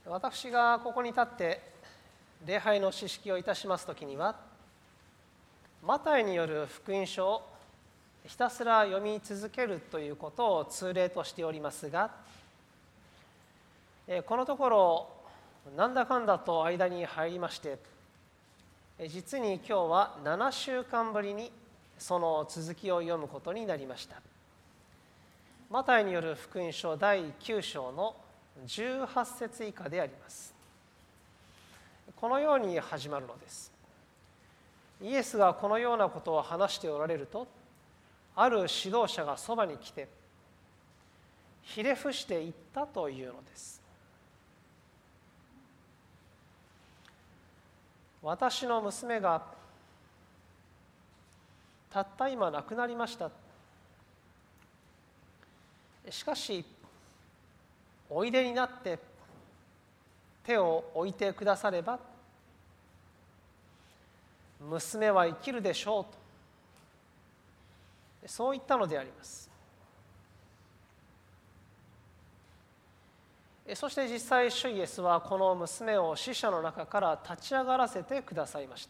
私がここに立って礼拝の指揮をいたしますときには、マタイによる福音書をひたすら読み続けるということを通例としておりますが、このところなんだかんだと間に入りまして、実に今日は7週間ぶりにその続きを読むことになりました。マタイによる福音書第9章の18節以下であります。このように始まるのです。イエスがこのようなことを話しておられると、ある指導者がそばに来てひれ伏して言ったというのです。私の娘がたった今亡くなりました。しかしおいでになって手を置いてくだされば娘は生きるでしょうと、そう言ったのであります。そして実際主イエスはこの娘を死者の中から立ち上がらせてくださいました。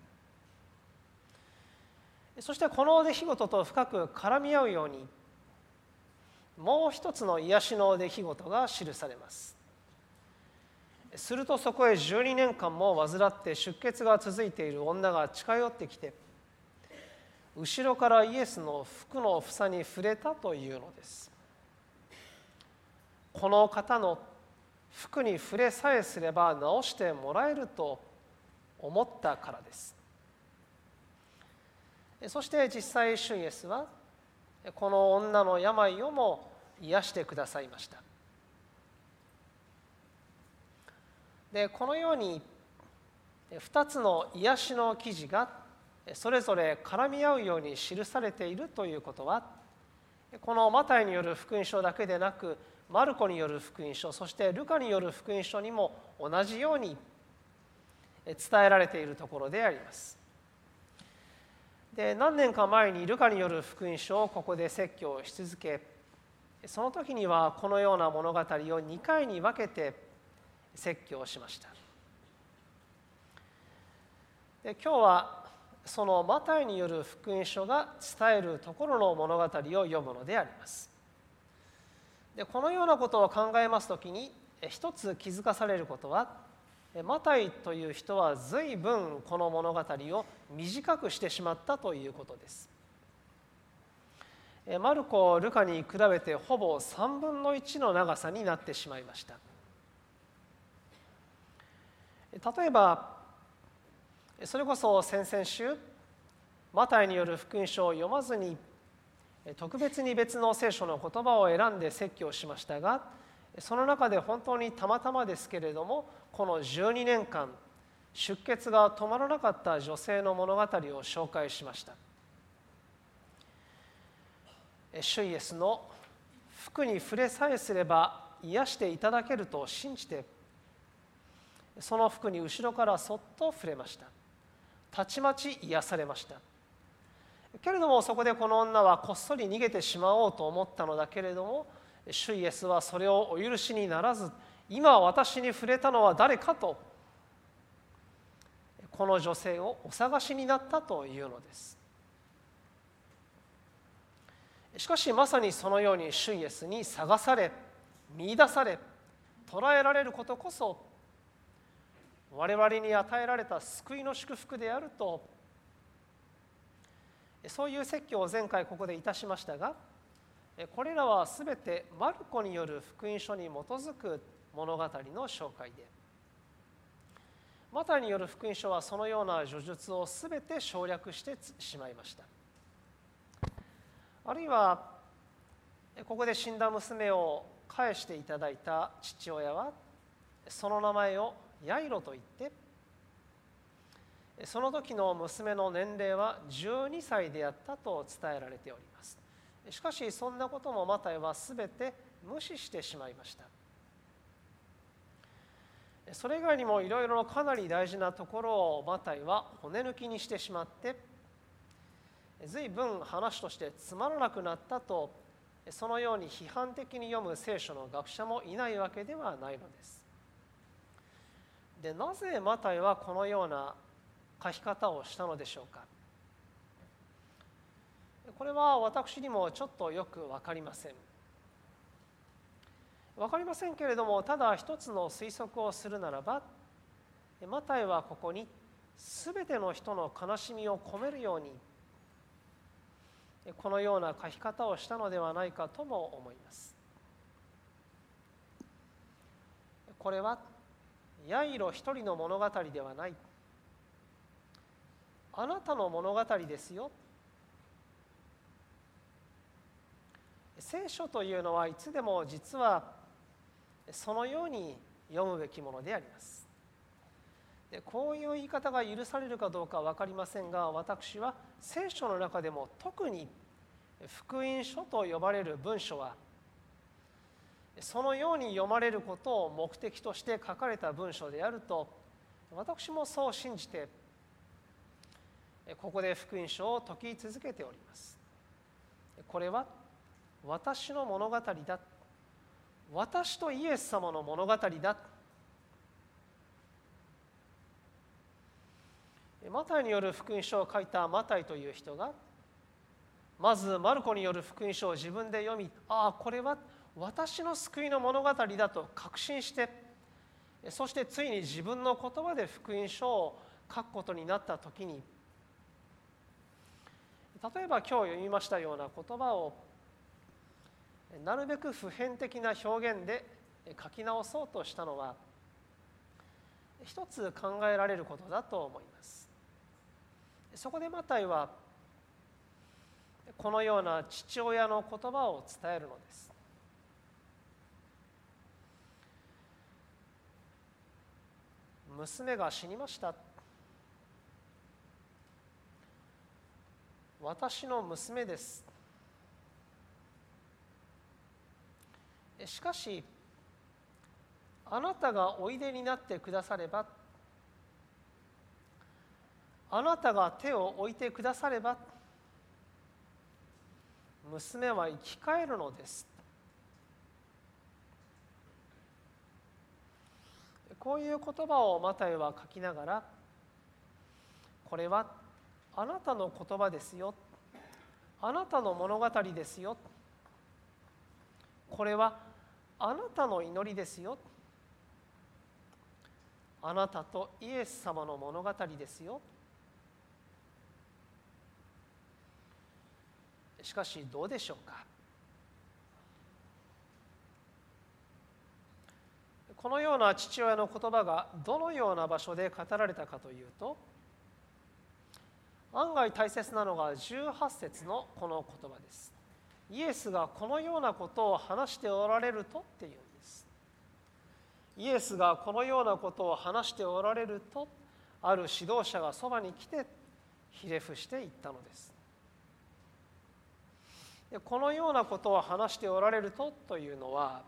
そしてこの出来事と深く絡み合うように、もう一つの癒しの出来事が記されます。するとそこへ12年間も患って出血が続いている女が近寄ってきて、後ろからイエスの服の房に触れたというのです。この方の服に触れさえすれば治してもらえると思ったからです。そして実際主イエスはこの女の病をも癒してくださいました。で、このように2つの癒しの記事がそれぞれ絡み合うように記されているということは、このマタイによる福音書だけでなく、マルコによる福音書、そしてルカによる福音書にも同じように伝えられているところであります。で、何年か前にルカによる福音書をここで説教し続け、その時にはこのような物語を2回に分けて説教しました。で、今日はそのマタイによる福音書が伝えるところの物語を読むのであります。で、このようなことを考えますときに一つ気づかされることは、マタイという人は随分この物語を短くしてしまったということです。マルコ、ルカに比べてほぼ3分の1の長さになってしまいました。例えばそれこそ先々週マタイによる福音書を読まずに特別に別の聖書の言葉を選んで説教しましたが、その中で本当にたまたまですけれども、この12年間出血が止まらなかった女性の物語を紹介しました。主イエスの服に触れさえすれば癒していただけると信じて、その服に後ろからそっと触れました。たちまち癒されました。けれどもそこでこの女はこっそり逃げてしまおうと思ったのだけれども、主イエスはそれをお許しにならず、今私に触れたのは誰かとこの女性をお探しになったというのです。しかしまさにそのように主イエスに探され、見出され、捉えられることこそ我々に与えられた救いの祝福であると、そういう説教を前回ここでいたしましたが、これらはすべてマルコによる福音書に基づく物語の紹介で、マタイによる福音書はそのような叙述をすべて省略してしまいました。あるいはここで死んだ娘を返していただいた父親はその名前をヤイロと言って、その時の娘の年齢は12歳であったと伝えられております。しかしそんなこともマタイはすべて無視してしまいました。それ以外にもいろいろかなり大事なところをマタイは骨抜きにしてしまって、随分話としてつまらなくなったと、そのように批判的に読む聖書の学者もいないわけではないのです。 で、なぜマタイはこのような書き方をしたのでしょうか。これは私にもちょっとよく分かりません。分かりませんけれども、ただ一つの推測をするならば、マタイはここにすべての人の悲しみを込めるようにこのような書き方をしたのではないかとも思います。これはヤイロ一人の物語ではない、あなたの物語ですよ。聖書というのはいつでも実はそのように読むべきものであります。で、こういう言い方が許されるかどうかは分かりませんが、私は聖書の中でも特に福音書と呼ばれる文書はそのように読まれることを目的として書かれた文書であると、私もそう信じてここで福音書を説き続けております。これは私の物語だ、私とイエス様の物語だ。マタイによる福音書を書いたマタイという人が、まずマルコによる福音書を自分で読み、ああ、これは私の救いの物語だと確信して、そしてついに自分の言葉で福音書を書くことになったときに、例えば今日読みましたような言葉をなるべく普遍的な表現で書き直そうとしたのは一つ考えられることだと思います。そこでマタイはこのような父親の言葉を伝えるのです。娘が死にました。私の娘です。しかし、あなたがおいでになってくだされば、あなたが手を置いてくだされば、娘は生き返るのです。こういう言葉をマタイは書きながら、これはあなたの言葉ですよ、あなたの物語ですよ、これはあなたの祈りですよ、あなたとイエス様の物語ですよ。しかしどうでしょうか。このような父親の言葉がどのような場所で語られたかというと、案外大切なのが18節のこの言葉です。イエスがこのようなことを話しておられるとっていうんです。イエスがこのようなことを話しておられると、ある指導者がそばに来てひれ伏して言ったのです。で、このようなことを話しておられるというのは、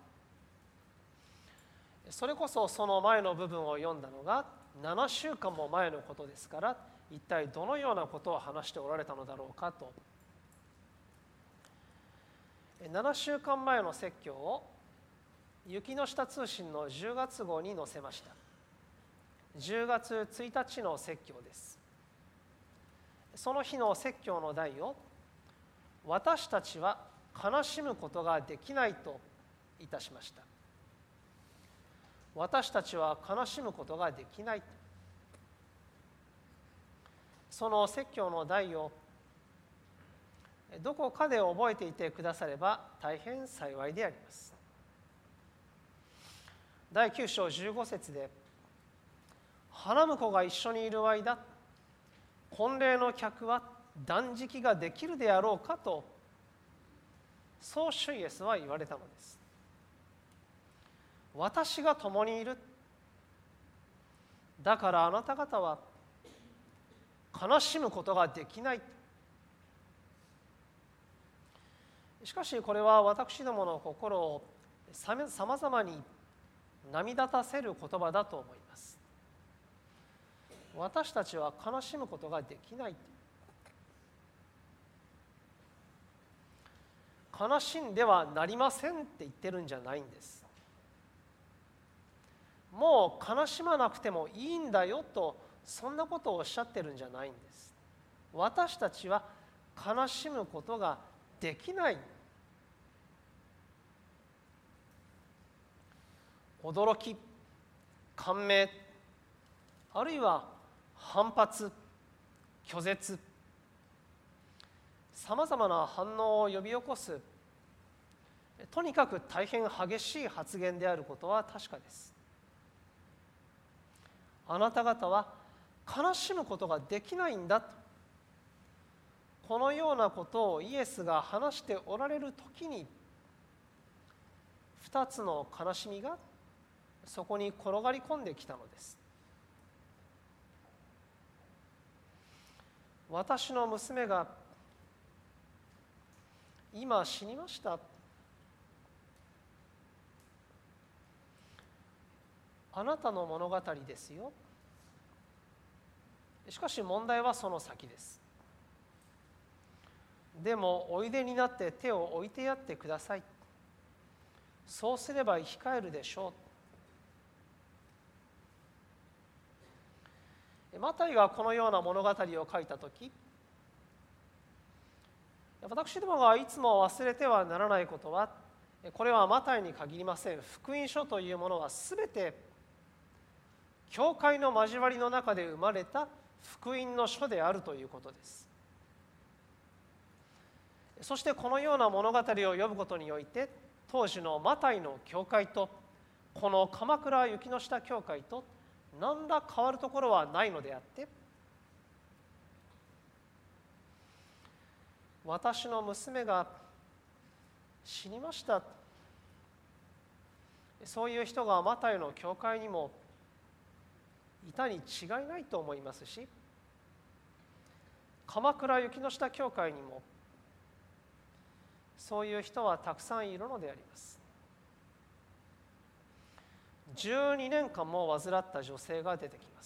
それこそその前の部分を読んだのが7週間も前のことですから、一体どのようなことを話しておられたのだろうかと。7週間前の説教を雪の下通信の10月号に載せました。10月1日の説教です。その日の説教の題を、私たちは悲しむことができないといたしました。私たちは悲しむことができない。その説教の題をどこかで覚えていてくだされば大変幸いであります。第9章15節で、花婿が一緒にいる間、婚礼の客は断食ができるであろうかと、そう主イエスは言われたのです。私が共にいる。だからあなた方は悲しむことができない。しかしこれは私どもの心をさまざまに涙立たせる言葉だと思います。私たちは悲しむことができない。悲しんではなりませんって言ってるんじゃないんです。 もう悲しまなくてもいいんだよと、そんなことをおっしゃってるんじゃないんです。私たちは悲しむことができない。驚き、感銘、あるいは反発、拒絶、さまざまな反応を呼び起こす、とにかく大変激しい発言であることは確かです。あなた方は悲しむことができないんだと、このようなことをイエスが話しておられるときに、2つの悲しみがそこに転がり込んできたのです。私の娘が今死にました。あなたの物語ですよ。しかし問題はその先です。でもおいでになって手を置いてやってください。そうすれば生き返るでしょう。マタイがこのような物語を書いたとき、私どもがいつも忘れてはならないことは、これはマタイに限りません。福音書というものはすべて教会の交わりの中で生まれた福音の書であるということです。そしてこのような物語を読むことにおいて、当時のマタイの教会とこの鎌倉雪の下教会と何ら変わるところはないのであって、私の娘が死にました、そういう人がマタイの教会にもいたに違いないと思いますし、鎌倉雪の下教会にもそういう人はたくさんいるのであります。12年間も患った女性が出てきます。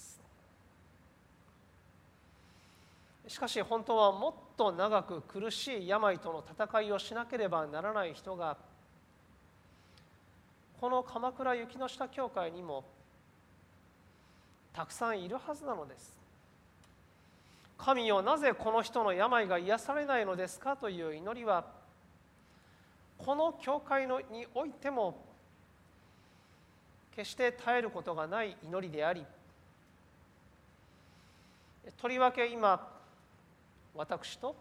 しかし本当はもっと長く苦しい病との戦いをしなければならない人が、この鎌倉雪の下教会にもたくさんいるはずなのです。神よ、なぜこの人の病が癒されないのですかという祈りは、この教会においても決して絶えることがない祈りであり、とりわけ今、私と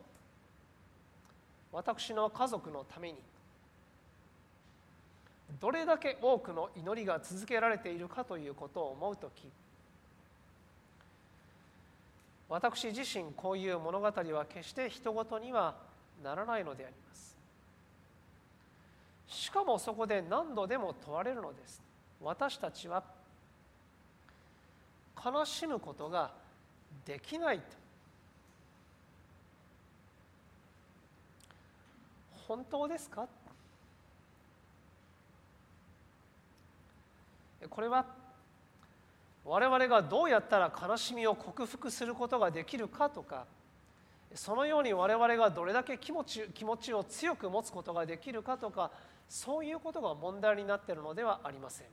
私の家族のためにどれだけ多くの祈りが続けられているかということを思うとき、私自身こういう物語は決して人事にはならないのであります。しかもそこで何度でも問われるのです。私たちは悲しむことができないと。本当ですか？これは我々がどうやったら悲しみを克服することができるかとか、そのように我々がどれだけ気持ちを強く持つことができるかとか、そういうことが問題になっているのではありません。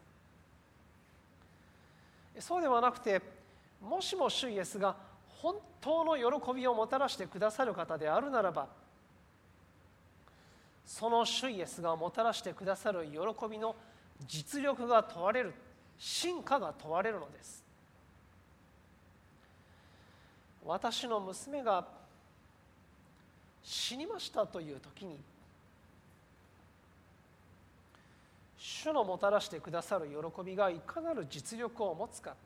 そうではなくて、もしも主イエスが本当の喜びをもたらしてくださる方であるならば、その主イエスがもたらしてくださる喜びの実力が問われる、真価が問われるのです。私の娘が死にましたという時に、主のもたらしてくださる喜びがいかなる実力を持つか、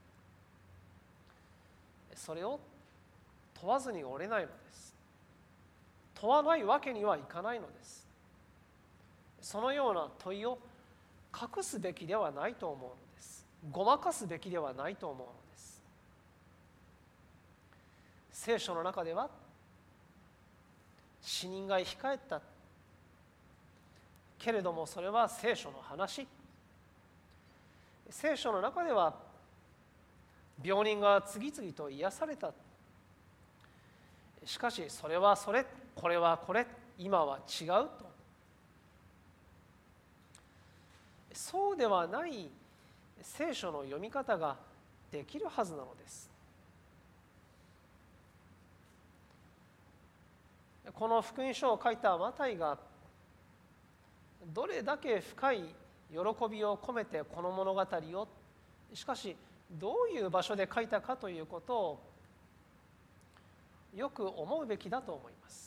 それを問わずにおれないのです。問わないわけにはいかないのです。そのような問いを隠すべきではないと思うのです。ごまかすべきではないと思うのです。聖書の中では、死人が生き返った。けれどもそれは聖書の話。聖書の中では、病人が次々と癒された。しかしそれはそれ、これはこれ、今は違うと。そうではない聖書の読み方ができるはずなのです。この福音書を書いたマタイがどれだけ深い喜びを込めてこの物語を、しかしどういう場所で書いたかということをよく思うべきだと思います。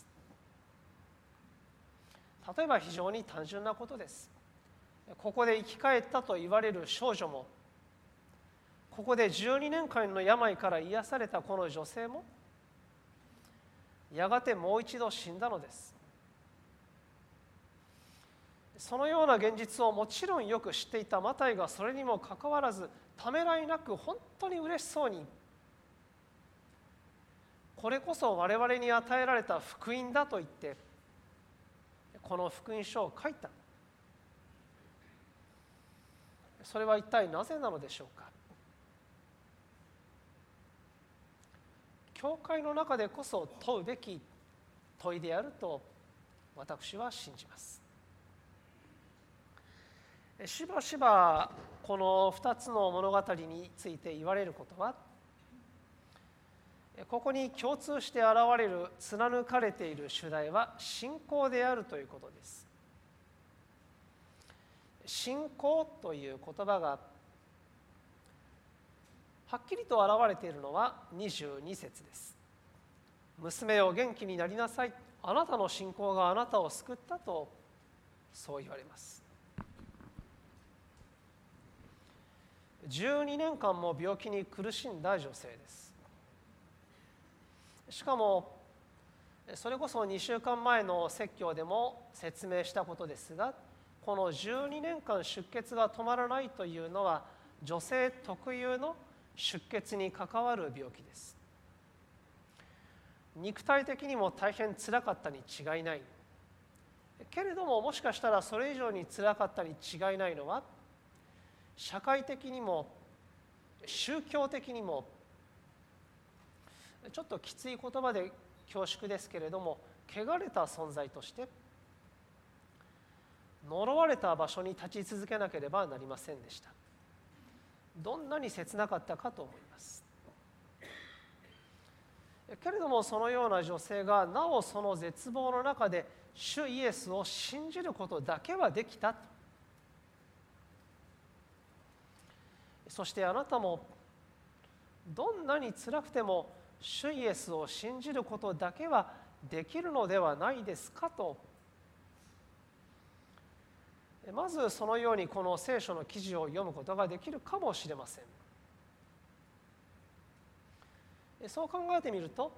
例えば非常に単純なことです。ここで生き返ったと言われる少女も、ここで12年間の病から癒されたこの女性も、やがてもう一度死んだのです。そのような現実をもちろんよく知っていたマタイが、それにもかかわらずためらいなく本当に嬉しそうに、これこそ我々に与えられた福音だと言ってこの福音書を書いた。それは一体なぜなのでしょうか。教会の中でこそ問うべき問いであると私は信じます。しばしばこの2つの物語について言われることは、ここに共通して現れる貫かれている主題は信仰であるということです。信仰という言葉がはっきりと現れているのは22節です。娘を元気になりなさい。あなたの信仰があなたを救ったとそう言われます。12年間も病気に苦しんだ女性です。しかもそれこそ2週間前の説教でも説明したことですが、この12年間出血が止まらないというのは女性特有の出血に関わる病気です。肉体的にも大変つらかったに違いない。けれどももしかしたらそれ以上につらかったに違いないのは、社会的にも宗教的にもちょっときつい言葉で恐縮ですけれども、汚れた存在として呪われた場所に立ち続けなければなりませんでした。どんなに切なかったかと思います。けれどもそのような女性がなおその絶望の中で主イエスを信じることだけはできた。そしてあなたもどんなに辛くても主イエスを信じることだけはできるのではないですかと、まずそのようにこの聖書の記事を読むことができるかもしれません。そう考えてみると、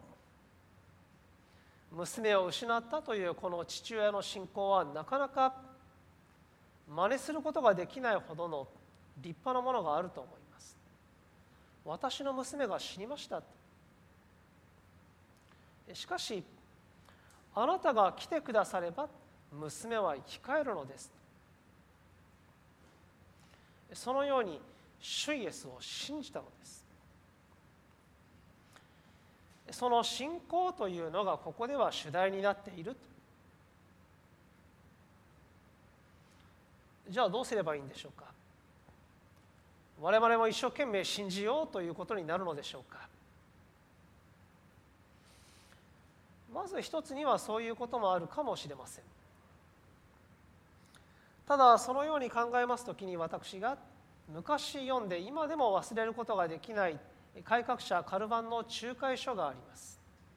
娘を失ったというこの父親の信仰はなかなか真似することができないほどの立派なものがあると思います。私の娘が死にました。しかしあなたが来てくだされば娘は生き返るのです。そのように主イエスを信じたのです。その信仰というのがここでは主題になっている。じゃあどうすればいいんでしょうか。我々も一生懸命信じようということになるのでしょうか。まず一つにはそういうこともあるかもしれません。ただそのように考えますときに、私が昔読んで今でも忘れることができない改革者カルヴァンの仲介書があります。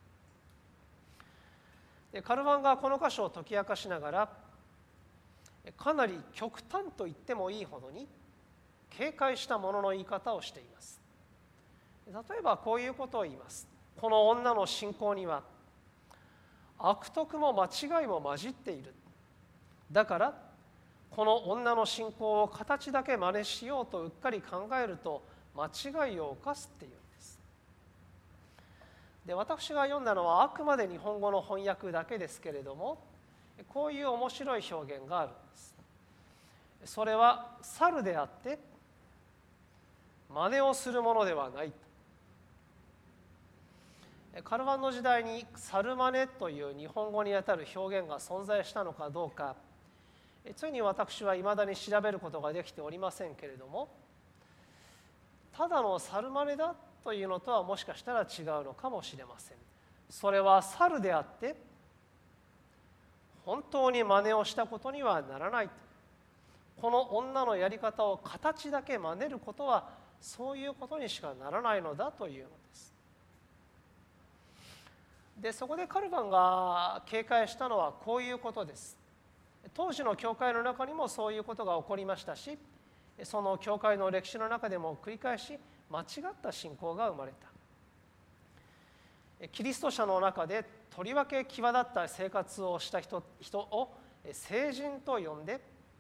カルヴァンがこの箇所を解き明かしながら、かなり極端と言ってもいいほどに警戒したものの言い方をしています。例えばこういうことを言います。この女の信仰には悪徳も間違いも混じっている。だからこの女の信仰を形だけ真似しようとうっかり考えると間違いを犯すっていうんです。で、私が読んだのはあくまで日本語の翻訳だけですけれども、こういう面白い表現があるんです。それは猿であって真似をするものではない。カルヴァンの時代に猿真似という日本語にあたる表現が存在したのかどうか、ついに私はいまだに調べることができておりませんけれども、 ただの猿真似だというのとはもしかしたら違うのかもしれません。それは猿であって本当に真似をしたことにはならない。この女のやり方を形だけ真似ることはそういうことにしかならないのだというのです。でそこでカルヴァンが警戒したのはこういうことです。当時の教会の中にもそういうことが起こりましたし、その教会の歴史の中でも繰り返し間違った信仰が生まれた。キリスト者の中でとりわけ際立った生活をした人を聖人と呼んで、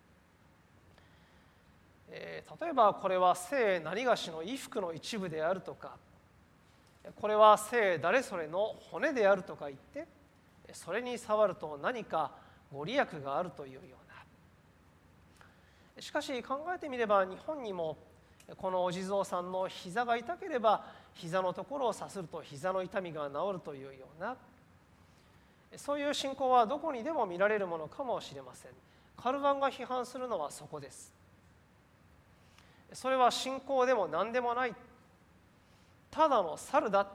例えばこれは聖何がしの衣服の一部であるとか、これは聖誰それの骨であるとか言って、それに触ると何かご利益があるというような。しかし考えてみれば日本にもこのお地蔵さんの膝が痛ければ膝のところをさすると膝の痛みが治るというような、そういう信仰はどこにでも見られるものかもしれません。カルヴァンが批判するのはそこです。それは信仰でも何でもない、ただの猿だ。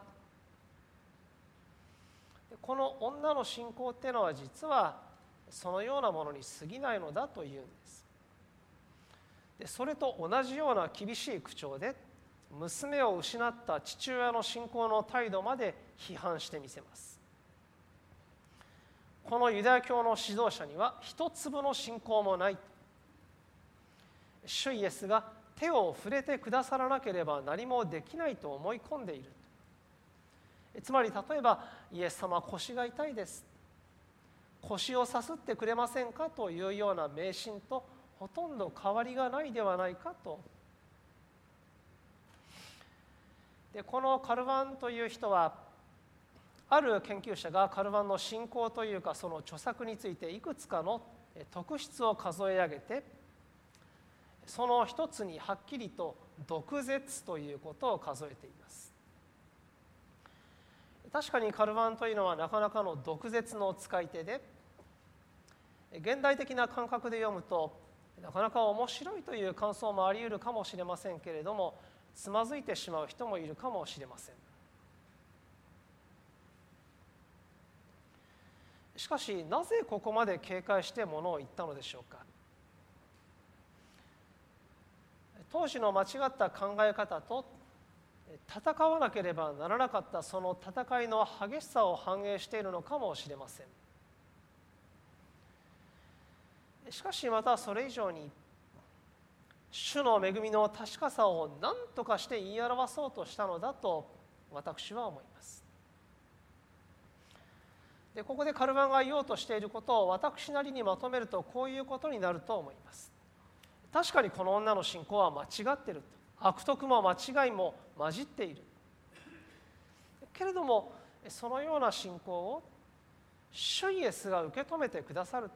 この女の信仰っていうのは実はそのようなものに過ぎないのだというんです。でそれと同じような厳しい口調で娘を失った父親の信仰の態度まで批判してみせます。このユダヤ教の指導者には一粒の信仰もない。主イエスが手を触れてくださらなければ何もできないと思い込んでいる。つまり例えばイエス様腰が痛いです、腰をさすってくれませんかというような迷信とほとんど変わりがないではないかと。でこのカルヴァンという人は、ある研究者がカルヴァンの信仰というかその著作についていくつかの特質を数え上げて、その一つにはっきりと毒舌ということを数えています。確かにカルヴァンというのはなかなかの毒舌の使い手で、現代的な感覚で読むとなかなか面白いという感想もあり得るかもしれませんけれども、つまずいてしまう人もいるかもしれません。しかしなぜここまで警戒してものを言ったのでしょうか。当時の間違った考え方と戦わなければならなかったその戦いの激しさを反映しているのかもしれません。しかしまたそれ以上に主の恵みの確かさを何とかして言い表そうとしたのだと私は思います。でここでカルヴァンが言おうとしていることを私なりにまとめるとこういうことになると思います。確かにこの女の信仰は間違っていると、悪徳も間違いも混じっているけれども、そのような信仰を主イエスが受け止めてくださる。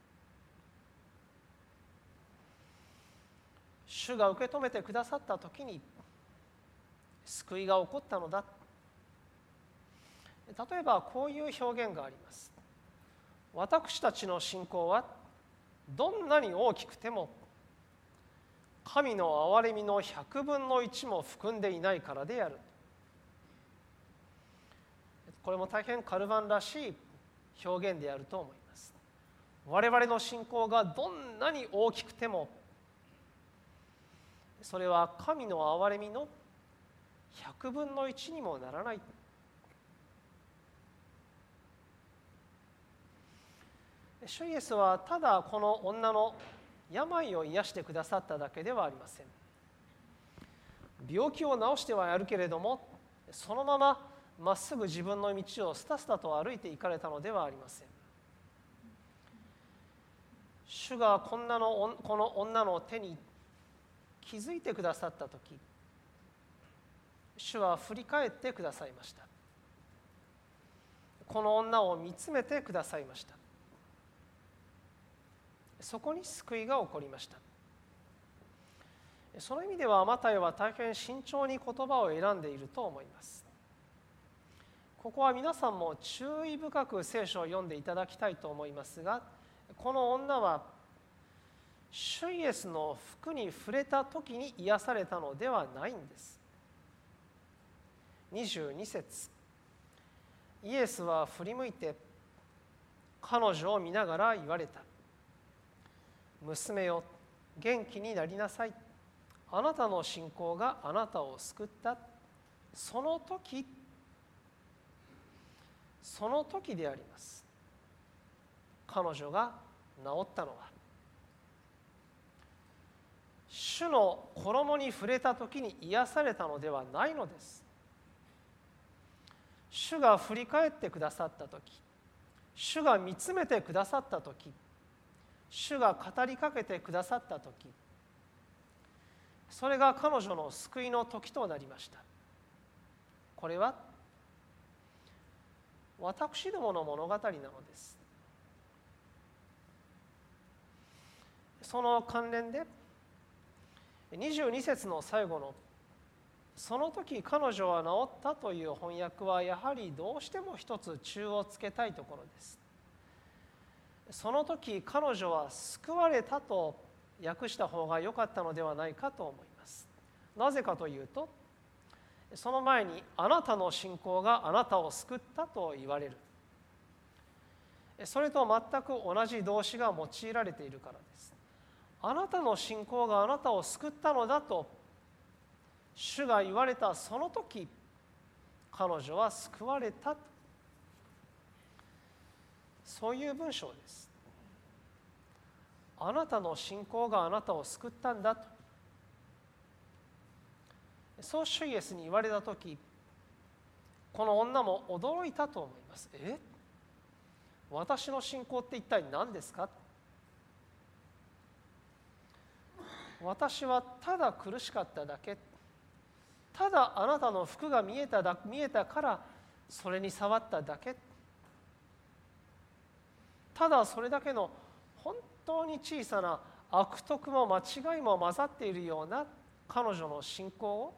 主が受け止めてくださったときに救いが起こったのだ。例えばこういう表現があります。私たちの信仰はどんなに大きくても神の憐れみの100分の1も含んでいないからである。これも大変カルヴァンらしい表現であると思います。我々の信仰がどんなに大きくてもそれは神の憐れみの100分の1にもならない。主イエスはただこの女の病を癒してくださっただけではありません。病気を治してはやるけれども、そのまままっすぐ自分の道をスタスタと歩いていかれたのではありません。主がこの女の手に気づいてくださったとき、主は振り返ってくださいました。この女を見つめてくださいました。そこに救いが起こりました。その意味ではマタイは大変慎重に言葉を選んでいると思います。ここは皆さんも注意深く聖書を読んでいただきたいと思いますが、この女は主イエスの服に触れた時に癒されたのではないんです。22節、イエスは振り向いて彼女を見ながら言われた。娘よ、元気になりなさい。あなたの信仰があなたを救った。その時であります。彼女が治ったのは、主の衣に触れた時に癒されたのではないのです。主が振り返ってくださった時、主が見つめてくださった時、主が語りかけてくださった時、それが彼女の救いの時となりました。これは私どもの物語なのです。その関連で22節の最後のその時彼女は治ったという翻訳はやはりどうしても一つ注をつけたいところです。その時彼女は救われたと訳した方が良かったのではないかと思います。なぜかというと、その前にあなたの信仰があなたを救ったと言われる。それと全く同じ動詞が用いられているからです。あなたの信仰があなたを救ったのだと主が言われたその時、彼女は救われた。そういう文章です。あなたの信仰があなたを救ったんだと。そう主イエスに言われた時、この女も驚いたと思います。私の信仰って一体何ですか？私はただ苦しかっただけ。ただあなたの服が見えたからそれに触っただけ。ただそれだけの本当に小さな悪徳も間違いも混ざっているような彼女の信仰を、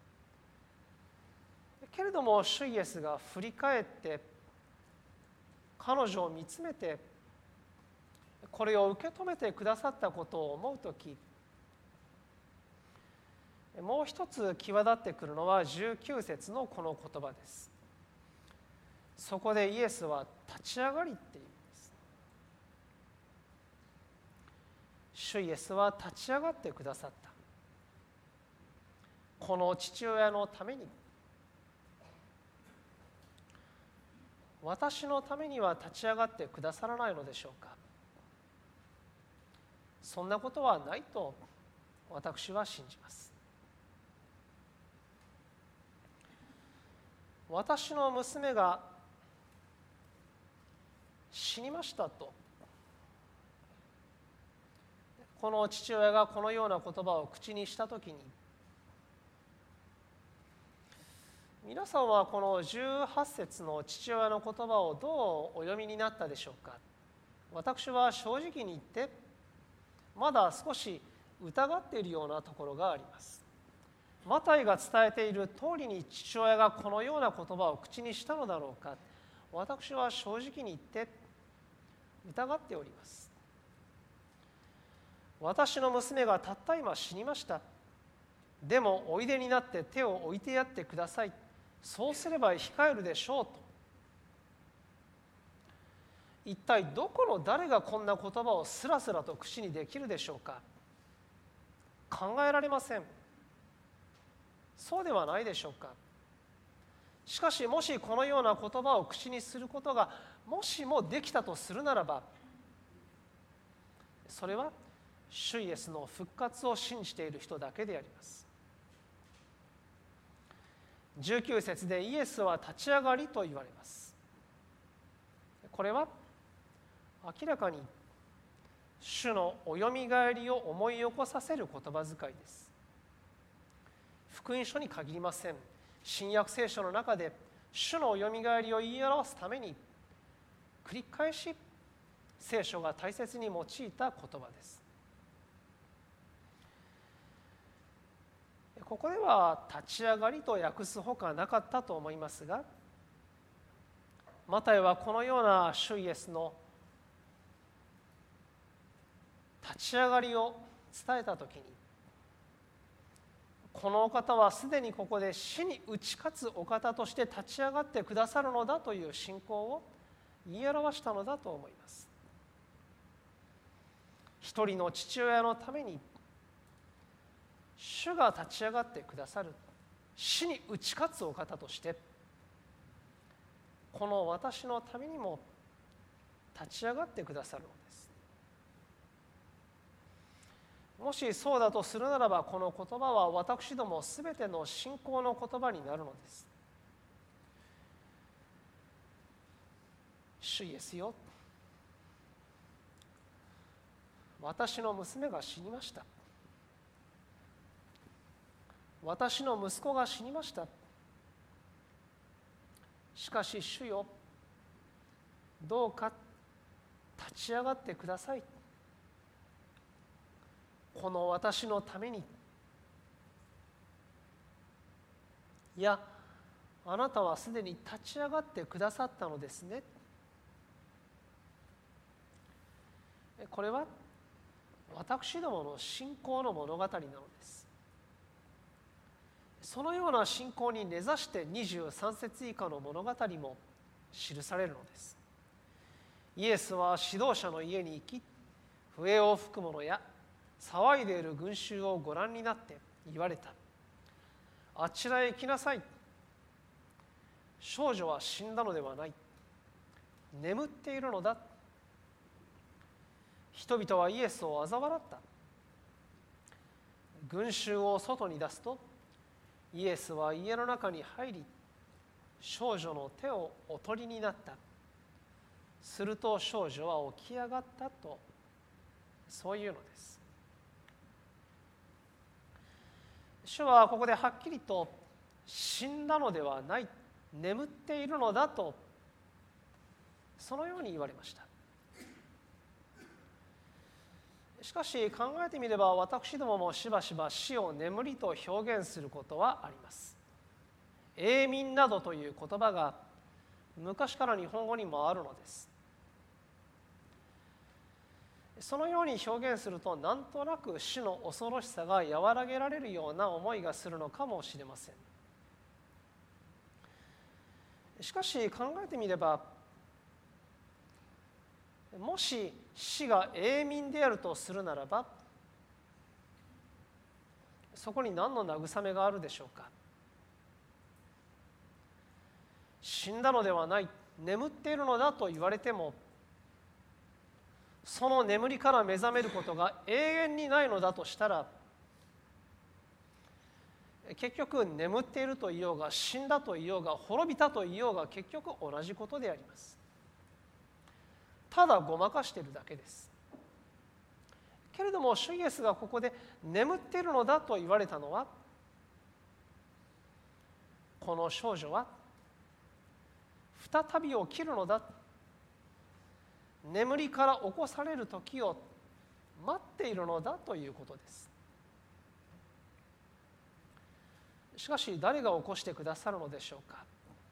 けれども主イエスが振り返って彼女を見つめてこれを受け止めてくださったことを思うとき、もう一つ際立ってくるのは19節のこの言葉です。そこでイエスは立ち上がりって言うんです。主イエスは立ち上がってくださった。この父親のために、私のためには立ち上がってくださらないのでしょうか。そんなことはないと私は信じます。私の娘が死にましたと、この父親がこのような言葉を口にしたときに、皆さんはこの18節の父親の言葉をどうお読みになったでしょうか。私は正直に言ってまだ少し疑っているようなところがあります。マタイが伝えている通りに父親がこのような言葉を口にしたのだろうか。私は正直に言って疑っております。私の娘がたった今死にました。でもおいでになって手を置いてやってください。そうすれば生き返るでしょうと。一体どこの誰がこんな言葉をスラスラと口にできるでしょうか。考えられません。そうではないでしょうか。しかしもしこのような言葉を口にすることがもしもできたとするならば、それは主イエスの復活を信じている人だけであります。19節でイエスは立ち上がりと言われます。これは明らかに主のおよみがえりを思い起こさせる言葉遣いです。福音書に限りません。新約聖書の中で主のおよみがえりを言い表すために繰り返し聖書が大切に用いた言葉です。ここでは立ち上がりと訳すほかなかったと思いますが、マタイはこのような主イエスの立ち上がりを伝えたときに、このお方はすでにここで死に打ち勝つお方として立ち上がってくださるのだという信仰を言い表したのだと思います。一人の父親のために主が立ち上がってくださる、死に打ち勝つお方として、この私のためにも立ち上がってくださるのです。もしそうだとするならば、この言葉は私どもすべての信仰の言葉になるのです。主イエスよ、私の娘が死にました。私の息子が死にました。しかし主よ、どうか立ち上がってください。この私のために。いや、あなたはすでに立ち上がってくださったのですね。これは私どもの信仰の物語なのです。そのような信仰に根ざして23節以下の物語も記されるのです。イエスは指導者の家に行き、笛を吹く者や騒いでいる群衆をご覧になって言われた。あちらへ行きなさい。少女は死んだのではない。眠っているのだ。人々はイエスを嘲笑った。群衆を外に出すと、イエスは家の中に入り、少女の手をお取りになった。すると少女は起き上がったと、そういうのです。主はここではっきりと死んだのではない、眠っているのだと、そのように言われました。しかし考えてみれば、私どももしばしば死を眠りと表現することはあります。永眠などという言葉が昔から日本語にもあるのです。そのように表現すると、なんとなく死の恐ろしさが和らげられるような思いがするのかもしれません。しかし考えてみれば、もし死が永眠であるとするならば、そこに何の慰めがあるでしょうか。死んだのではない、眠っているのだと言われても、その眠りから目覚めることが永遠にないのだとしたら、結局眠っていると言おうが、死んだと言おうが、滅びたと言おうが、結局同じことであります。ただごまかしているだけです。けれども主イエスがここで眠っているのだと言われたのは、この少女は再び起きるのだ、眠りから起こされる時を待っているのだということです。しかし誰が起こしてくださるのでしょうか。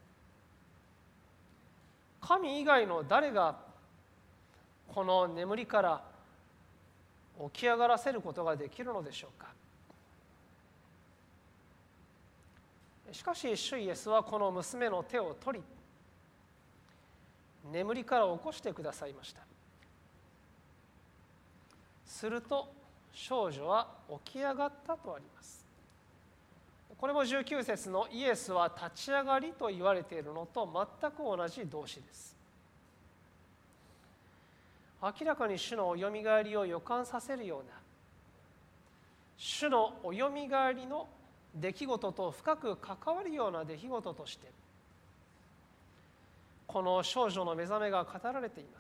神以外の誰がこの眠りから起き上がらせることができるのでしょうか。しかし主イエスはこの娘の手を取り、眠りから起こしてくださいました。すると少女は起き上がったとあります。これも19節のイエスは立ち上がりと言われているのと全く同じ動詞です。明らかに主のおよみがえりを予感させるような、主のおよみがえりの出来事と深く関わるような出来事として、この少女の目覚めが語られています。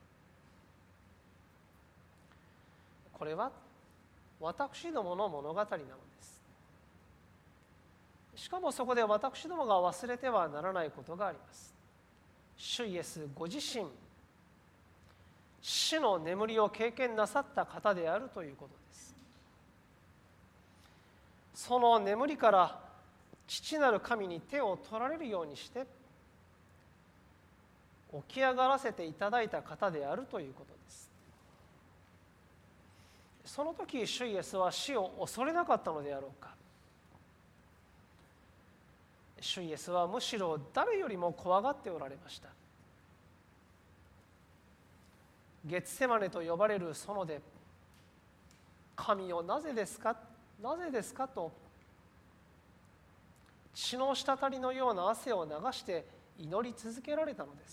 これは私どもの物語なのです。しかもそこで私どもが忘れてはならないことがあります。主イエスご自身、死の眠りを経験なさった方であるということです。その眠りから父なる神に手を取られるようにして起き上がらせていただいた方であるということです。 その時主イエスは死を恐れなかったのであろうか。主イエスはむしろ誰よりも怖がっておられました。ゲツセマネと呼ばれる園で、神よなぜですか、なぜですかと血の滴りのような汗を流して祈り続けられたのです。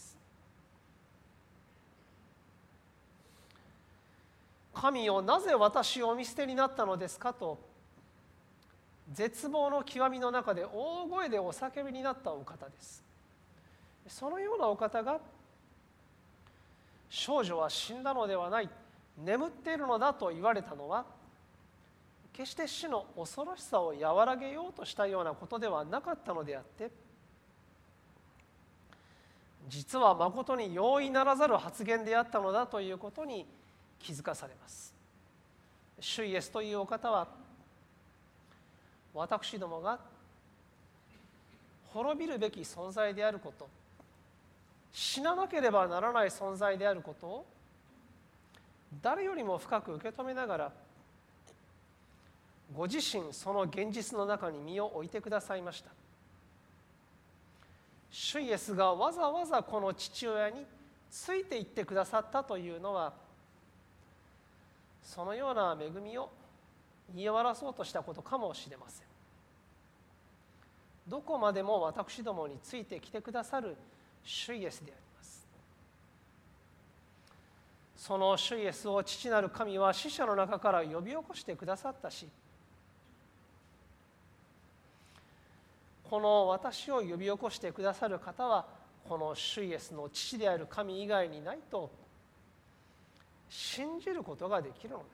神よなぜ私をお見捨てになったのですかと絶望の極みの中で大声でお叫びになったお方です。そのようなお方が、少女は死んだのではない、眠っているのだと言われたのは、決して死の恐ろしさを和らげようとしたようなことではなかったのであって、実はまことに容易ならざる発言であったのだということに気づかされます。主イエスというお方は、私どもが滅びるべき存在であること、死ななければならない存在であることを誰よりも深く受け止めながら、ご自身その現実の中に身を置いてくださいました。主イエスがわざわざこの父親についていってくださったというのは、そのような恵みを言い表そうとしたことかもしれません。どこまでも私どもについてきてくださる主イエスであります。その主イエスを父なる神は死者の中から呼び起こしてくださったし、この私を呼び起こしてくださる方はこの主イエスの父である神以外にないと信じることができるのです。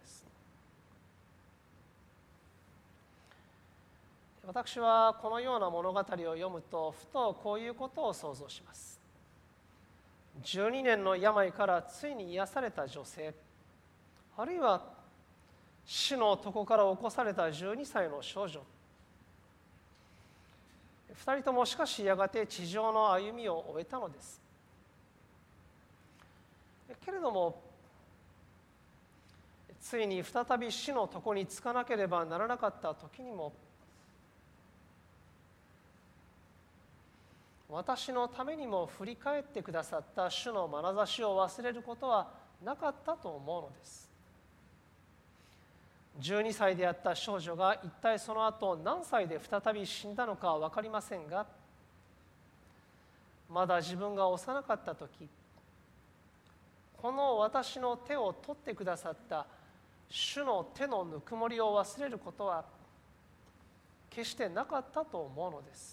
私はこのような物語を読むと、ふとこういうことを想像します。12年の病からついに癒された女性、あるいは死の床から起こされた12歳の少女、2人ともしかしやがて地上の歩みを終えたのです。けれども、ついに再び死の床につかなければならなかった時にも、私のためにも振り返ってくださった主の眼差しを忘れることはなかったと思うのです。12歳であった少女が一体その後何歳で再び死んだのかは分かりませんが、まだ自分が幼かった時、この私の手を取ってくださった主の手のぬくもりを忘れることは決してなかったと思うのです。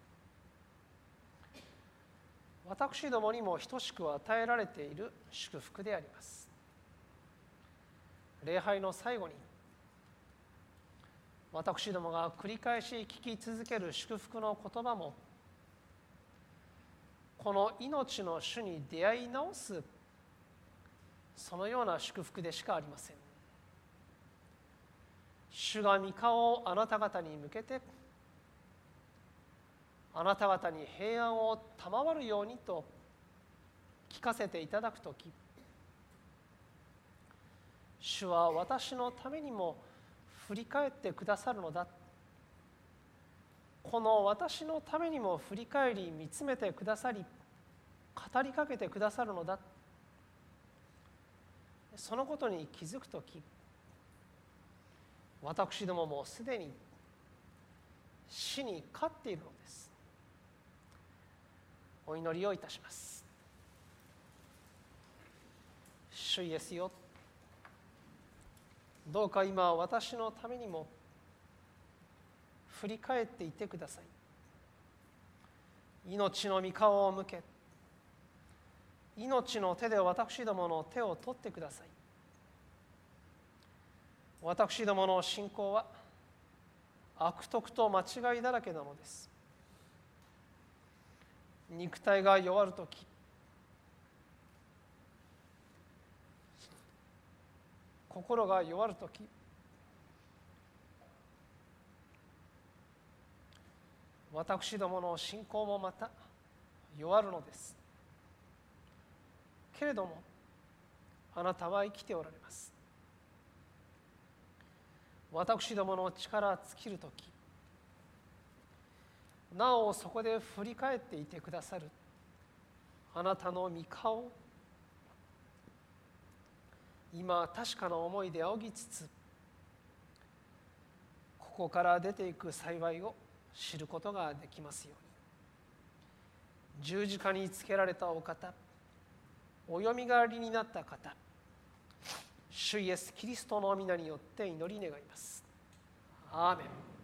私どもにも等しく与えられている祝福であります。礼拝の最後に私どもが繰り返し聞き続ける祝福の言葉も、この命の主に出会い直すそのような祝福でしかありません。主が御顔をあなた方に向けて、あなた方に平安を賜るようにと聞かせていただくとき、主は私のためにも振り返ってくださるのだ、この私のためにも振り返り見つめてくださり、語りかけてくださるのだ、そのことに気づくとき、私どももすでに死に勝っているのです。お祈りをいたします。主イエスよ、どうか今私のためにも振り返っていてください。命の御顔を向け、命の手で私どもの手を取ってください。私どもの信仰は悪徳と間違いだらけなのです。肉体が弱るとき、心が弱るとき、私どもの信仰もまた弱るのです。けれどもあなたは生きておられます。 私どもの力尽きるとき、なおそこで振り返っていてくださるあなたの御顔、今確かな思いで仰ぎつつ、ここから出ていく幸いを知ることができますように。十字架につけられたお方、およみがえりになった方、主イエスキリストの御名によって祈り願います。アーメン。